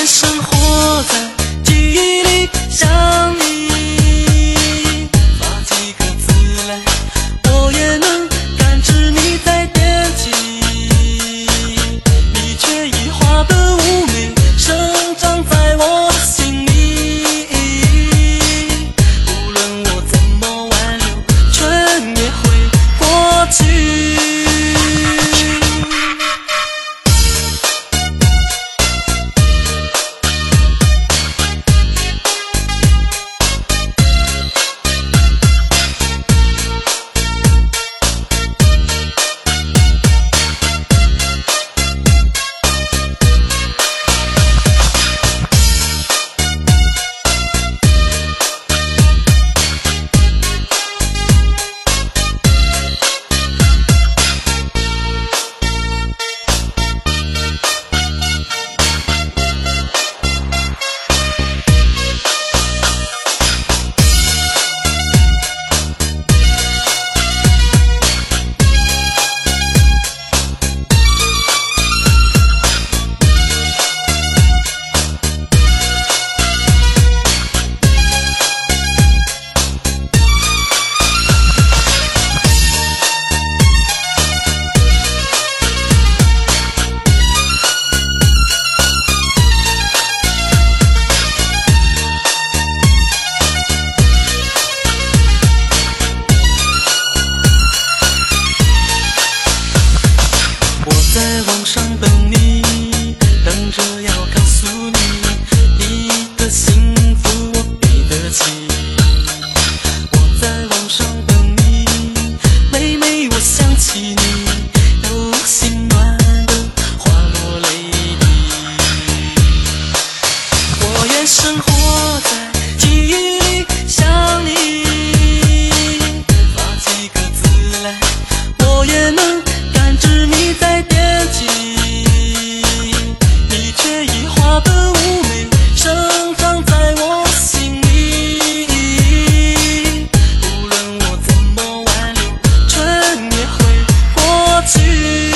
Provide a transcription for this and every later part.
愿生活在记忆里，想你，发几个字来，我也能感知你在惦记，你却已化的妩媚，生长在我心里，无论我怎么挽留，春也会过去。在网上等你，等着要告诉你，你的幸福我给得起。我在网上等你，每每我想起你，都心暖的滑落泪滴。我愿生活在记忆里，想你，发几个字来，我也能感知你在惦记，你却已化的妩媚，生长在我心里，无论我怎么挽留，春也会过去。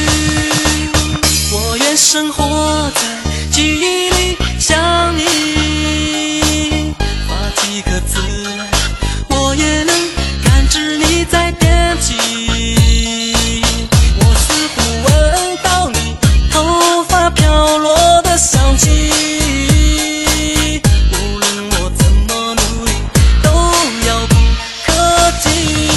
我愿生活在记忆里，想你，发几个字来，我也能感知你在惦记，闻到你头发飘落的香气，无论我怎么努力，都遥不可及。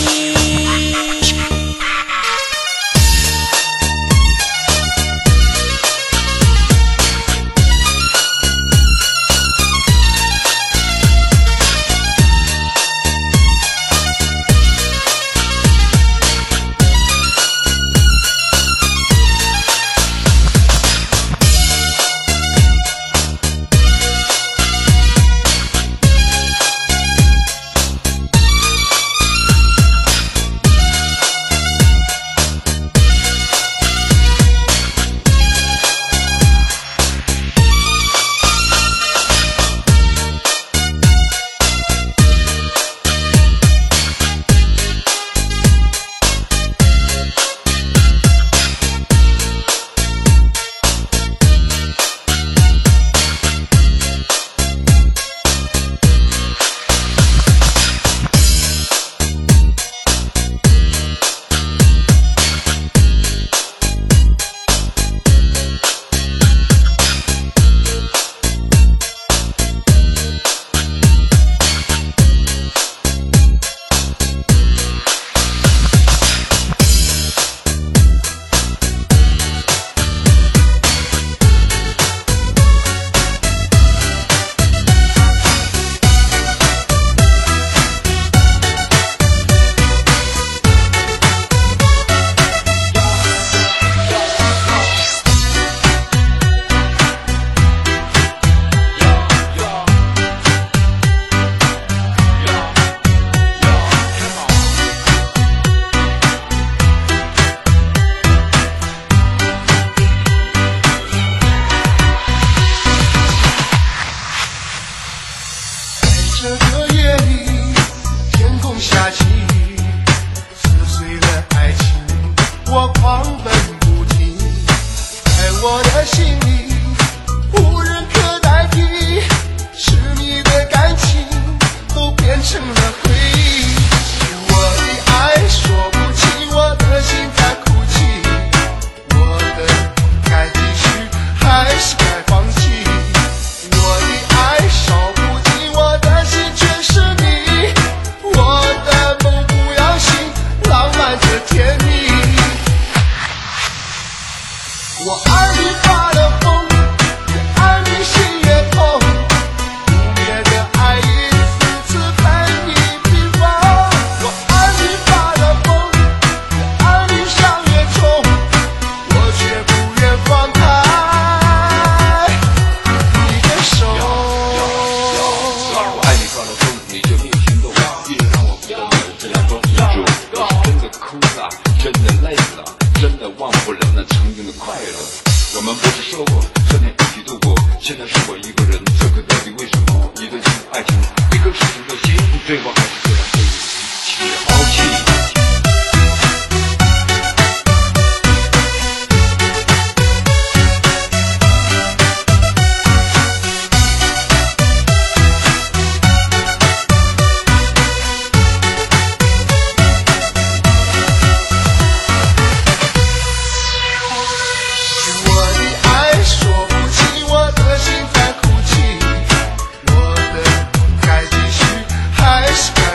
这个夜里，天空下起雨，撕碎了爱情，我狂奔不停，在我的心里，无人可忆，是你的感情都变成了回忆。我的爱说不清，我的心在哭泣，我的该继续还是该放弃？我的爱烧不尽，我的心全是你，我的梦不要醒，浪漫着甜蜜。我爱你发了疯，越爱你心越痛，不灭的爱一次次陪你平凡。我爱你发了疯，越爱你伤越重，我却不愿放开你的手。 我爱你发了疯，你就逆天斗，一直让我不得了，这两种遗嘱。我是真的哭了，真的累了，真的忘不了那曾经的快乐。我们不是说过这天一起度过，现在是我一个人，这可到底为什么？一段情爱情，一颗赤诚的心，最后还是这样被你一起抛弃。 我的爱说不清，我的心在哭泣，我的该继续还是该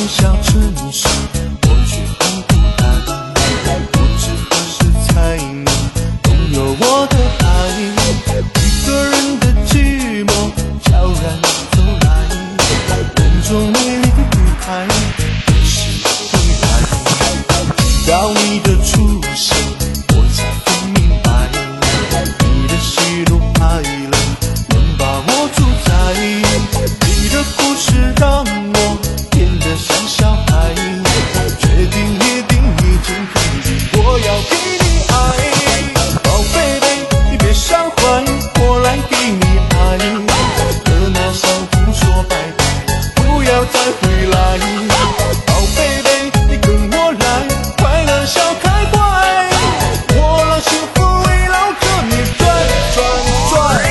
小城市，我却很孤单，不知何时才能拥有我的爱。一个人的寂寞悄然走来，人中美丽的女孩，也是女孩。直到你的出现，我才分明白，你的喜怒哀乐能把我主宰。你的故事让我变得像小孩，决定也定已经肯定，我要给你爱。宝贝贝，你别伤怀，我来给你爱。和那伤痛说拜拜，不要再回来。宝贝贝，你跟我来，快乐笑开怀，我让幸福围绕着你转转转。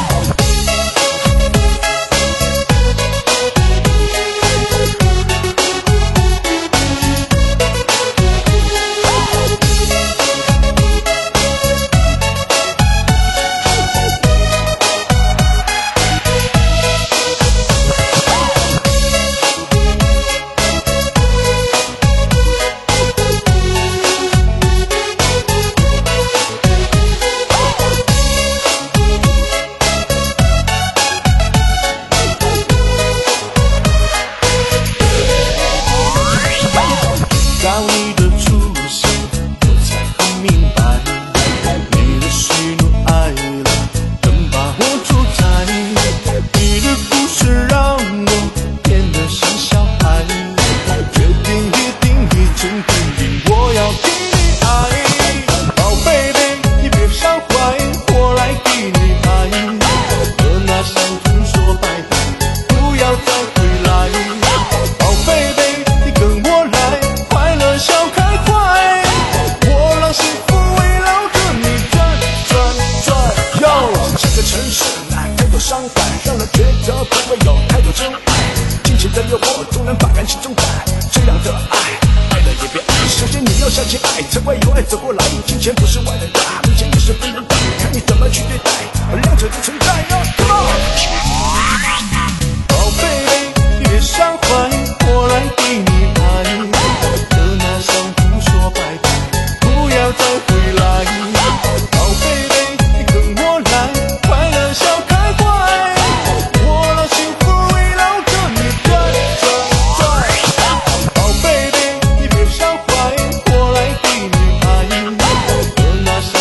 到你的出现，我才很明白，你的喜怒哀乐能把我主宰。你的故事让我变得像小孩，决定也定已经定定，我要给你爱。宝贝贝，你别伤怀，我来给你爱。和那伤痛说拜拜，不要再回来。宝贝贝，你跟我来，笑开怀，我让幸福围绕着你转转转。哟，这个城市太多伤害，让人觉得不会有太多真爱。尽情的诱惑，总能把感情中带。这样的爱，爱了也别爱。首先你要相信爱，才会有爱走过来。金钱不是万能的，金钱也是分人的，看你怎么去对待，两者的存在。Come on， 宝贝贝，你别伤怀，我来给你爱。那伤痛说拜拜，不要再回来。宝贝贝，你跟我来，快乐笑开怀，我让幸福围绕着你转转转。宝贝贝，你别伤怀，我来给你爱。和那伤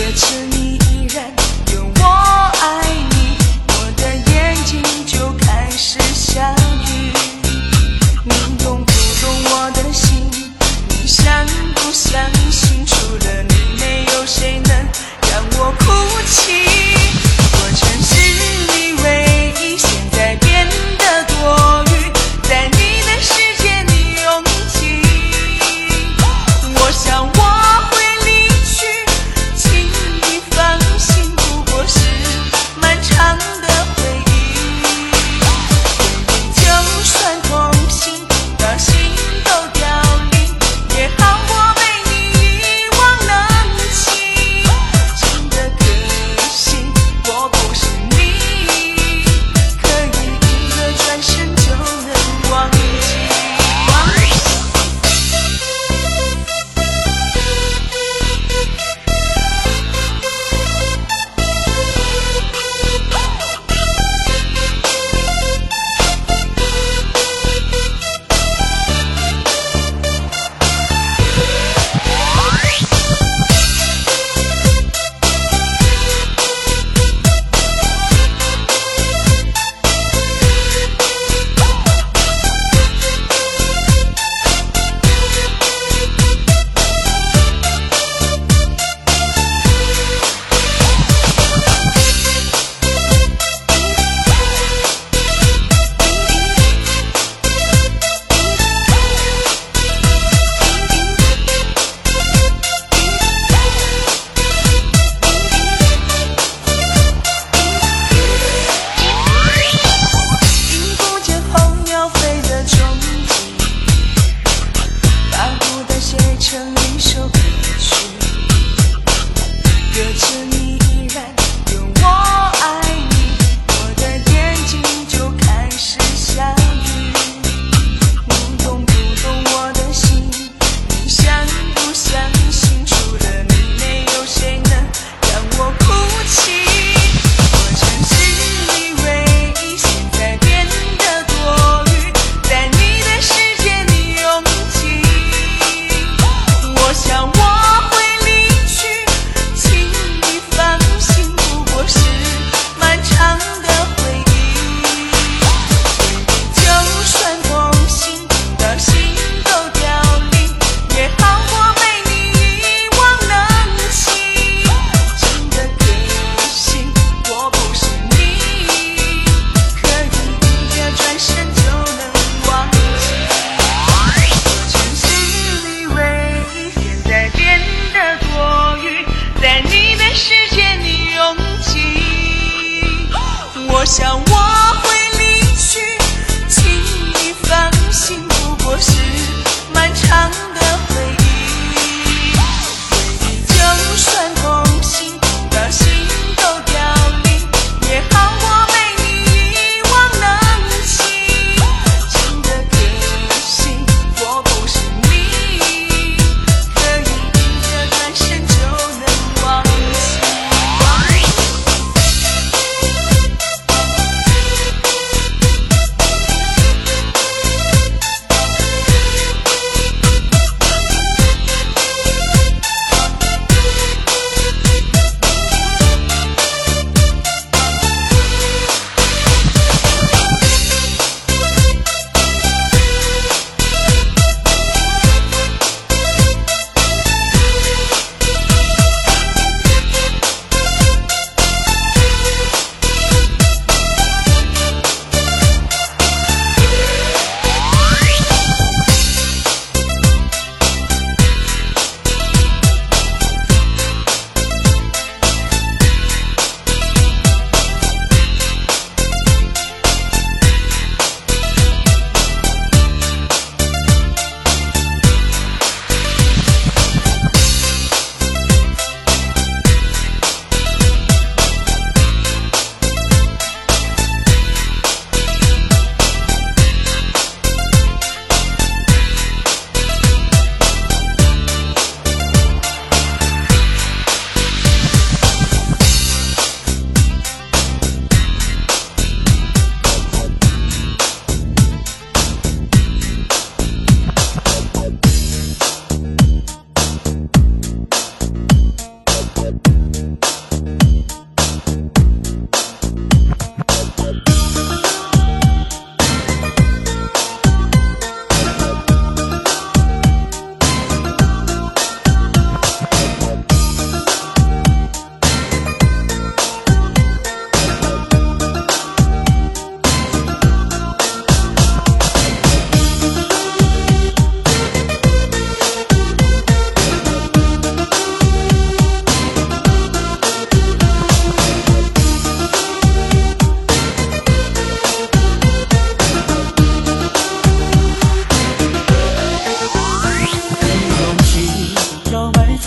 我想我会离去，请你放心，不过是漫长的回忆。回忆就算痛心，到心都凋零，也好过被你遗忘能情。真的可惜，我不是你，可以一个转身就能忘记。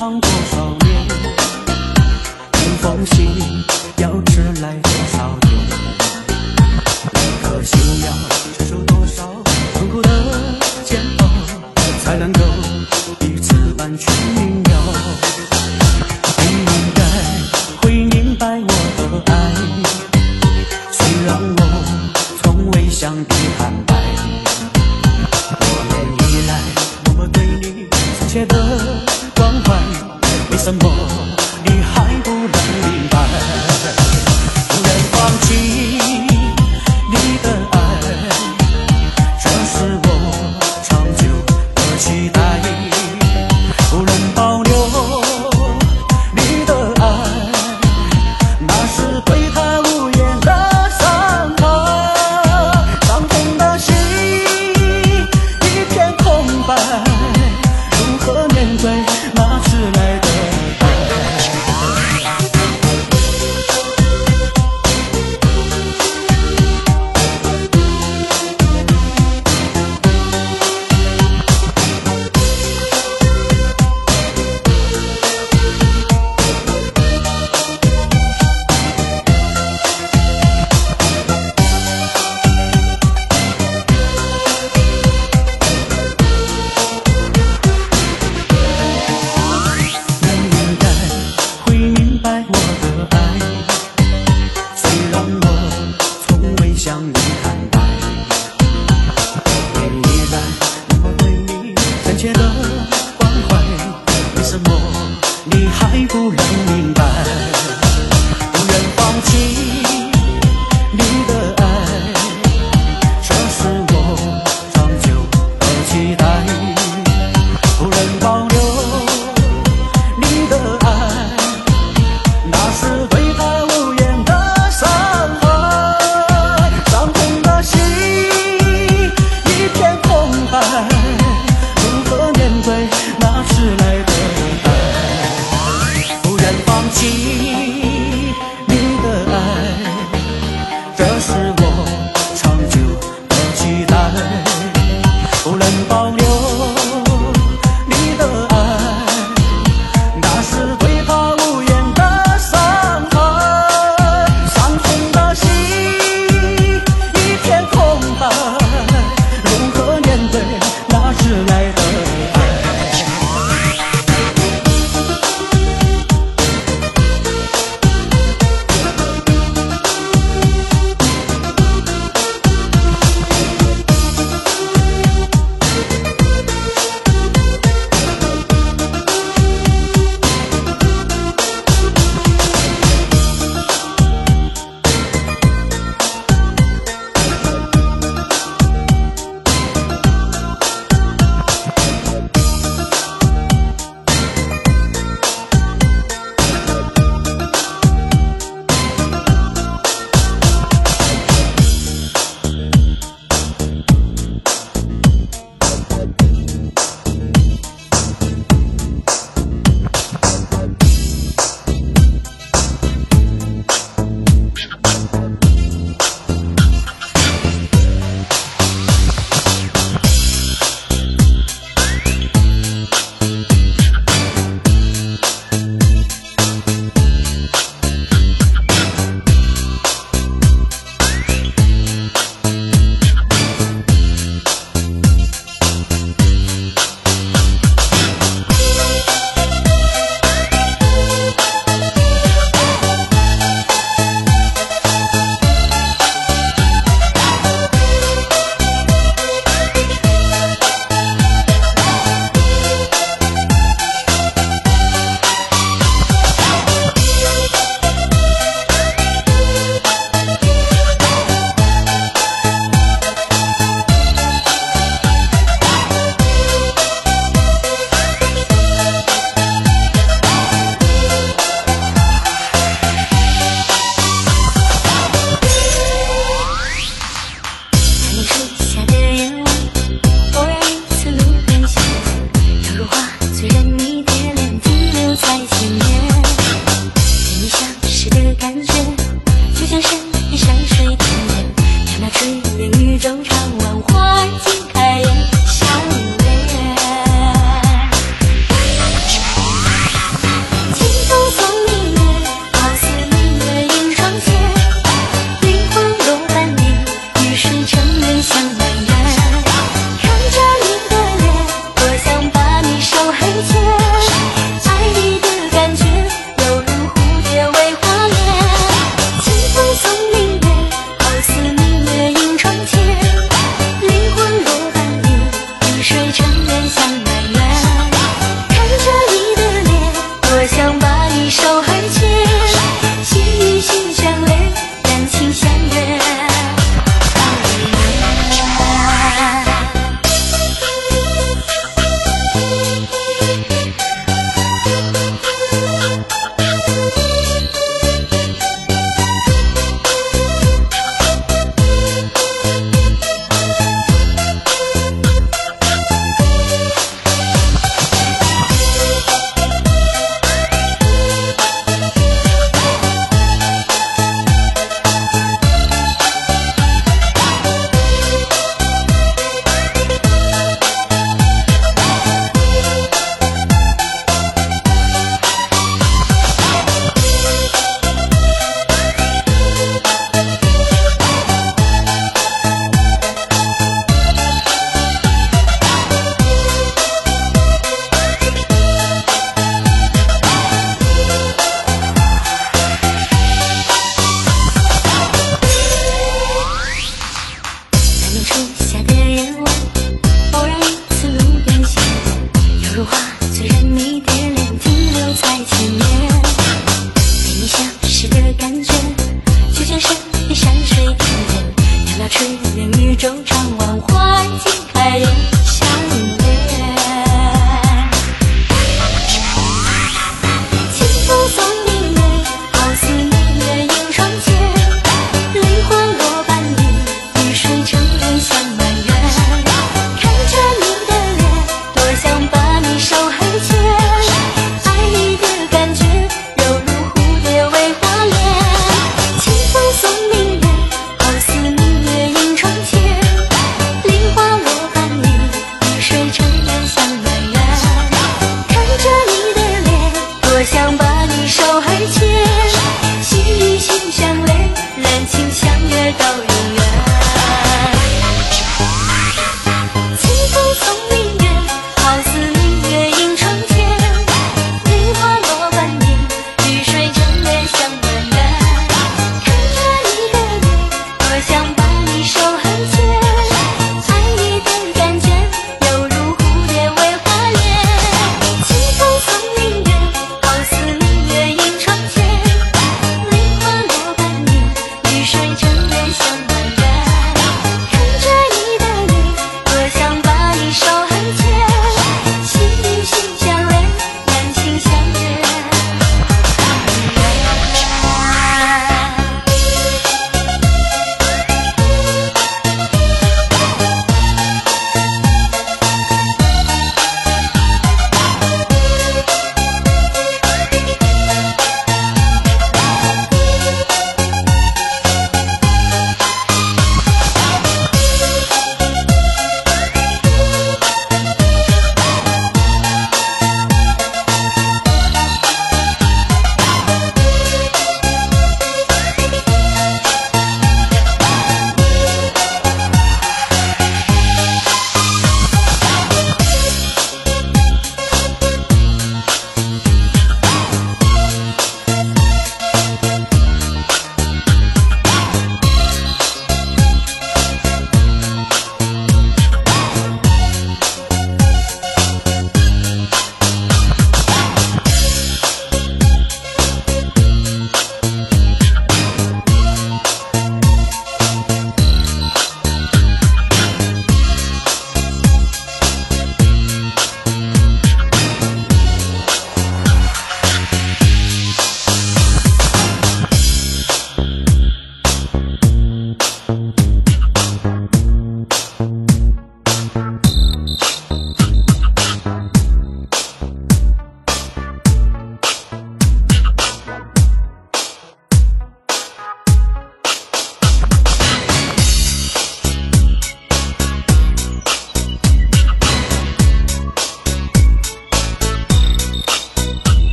长多少年？一封信要迟来多少天？一颗心要承受多少痛苦的煎熬，才能够彼此完全明了？你应该会明白我的爱，虽然我从未向你坦白。多年以来，我对你深切的关怀，为什么你还不能明白？不愿放弃你的爱，这是我长久的期待。不能保留你的爱，那是对他无言的伤害。伤痛的心一片空白，如何面对那迟来的爱？如何面对那迟来的爱？不愿月到永远。清风送明月，好似明月映长天。梨花落半年，绿水成月香满园。看着你的脸，多想把你手很牵。爱你的感觉，犹如蝴蝶为花恋。清风送明月，好似明月映长天。梨花落半年，绿水成月香满园。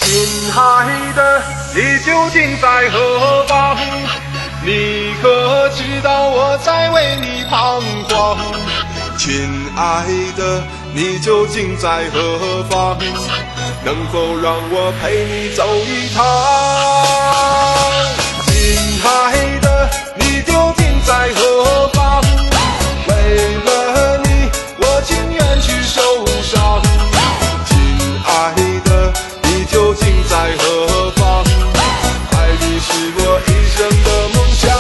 亲爱的，你究竟在何方？你可知道我在为你彷徨？亲爱的，你究竟在何方？能否让我陪你走一趟？亲爱的，你究竟在何方？为了你，我情愿去受伤。亲爱的，你究竟在何方？爱你是我一生的梦想。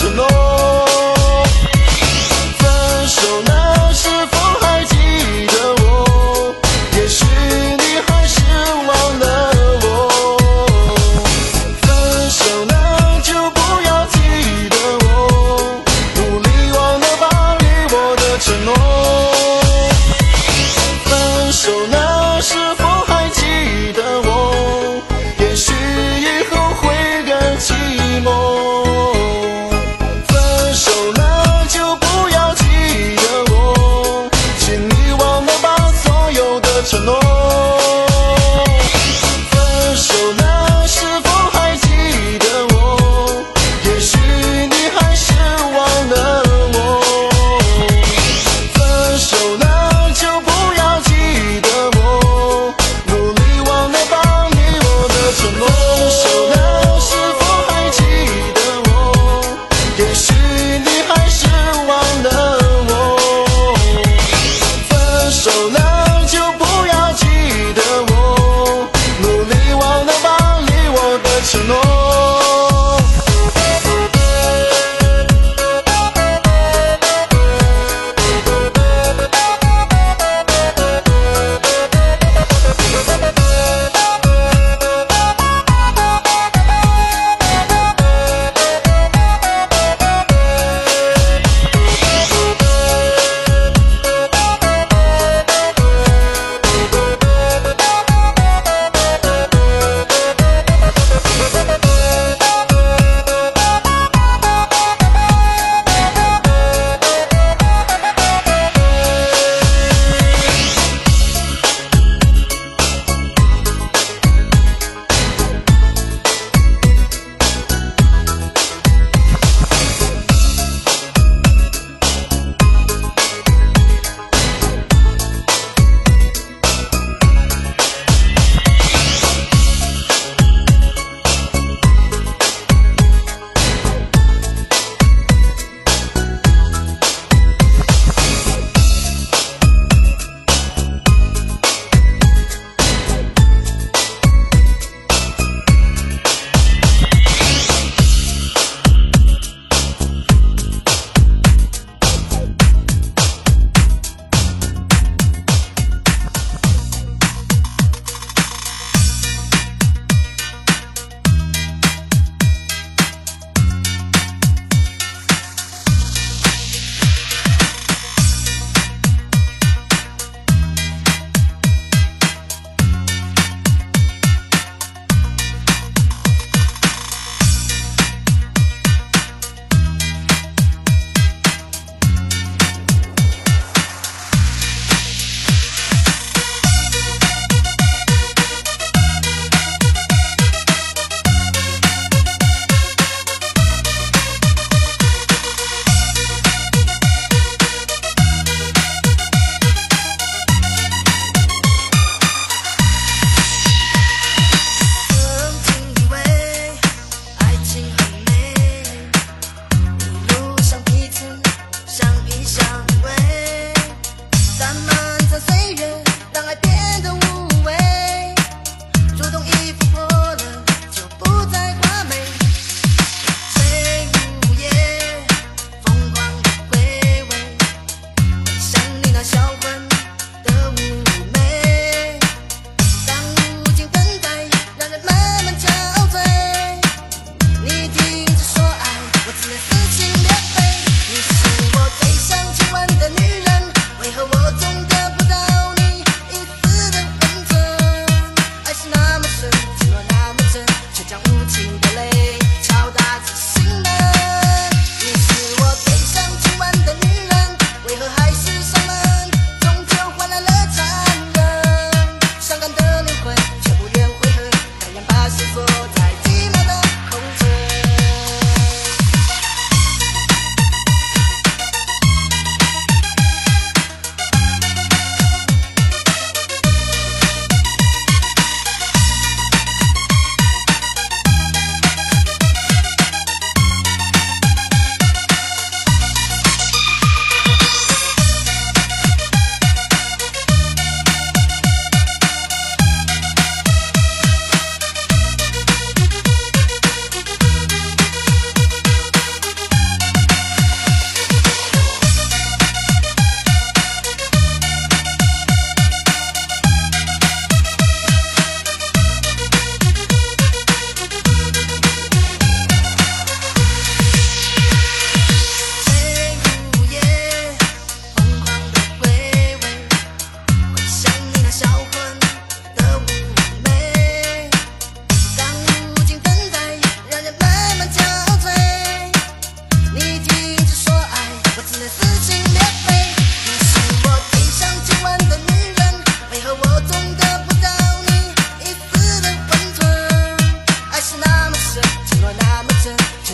承诺。分手了，是否还记得我？也许你还是忘了我。分手了就不要记得我，努力忘了吧给我的承诺。分手了，是否还记得我？也许以后会更寂寞。分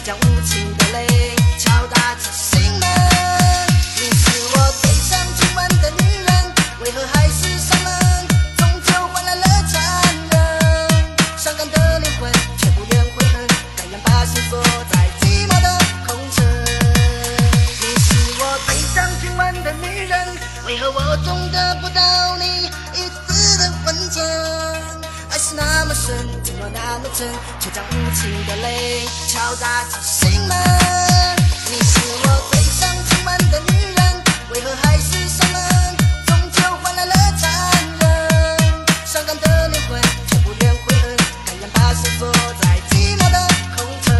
将无情的泪敲打着心门。你是我最想亲吻的女人，为何还是伤人？终究换来了残忍，伤感的灵魂却不愿悔恨，甘愿把心锁在寂寞的空城。你是我最想亲吻的女人，为何我总得不到你一丝的温存？爱是那么深，承诺那么真，却将无情的泪敲打着心门。你是我最想亲吻的女人，为何还是伤人？终究换来了残忍，伤感的灵魂却不愿悔恨，甘愿把心锁在寂寞的空城。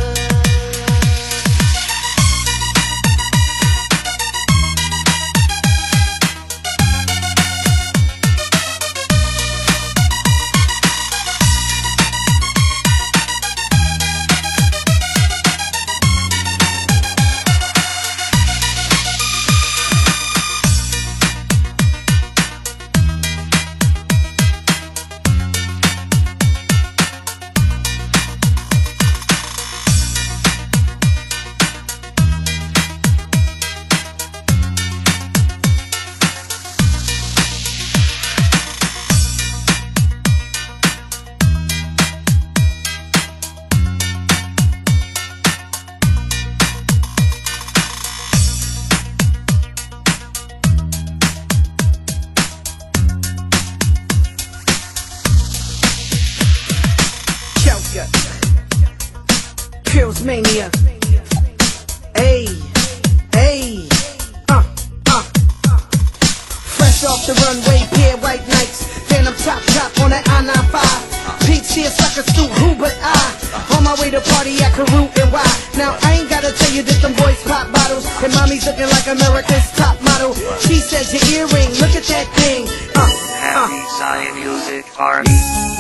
Pills Mania. Ayy, ayy, fresh off the runway, pair white nights. Then I'm top on that I-95. Peach here, sucker suit, who but I? On my way to party at Karoo and Y. Now I ain't gotta tell you that them boys pop bottles, and mommy's looking like America's top model. She says your earring, look at that thing. Happy Zion Music R&B.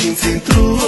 心情度。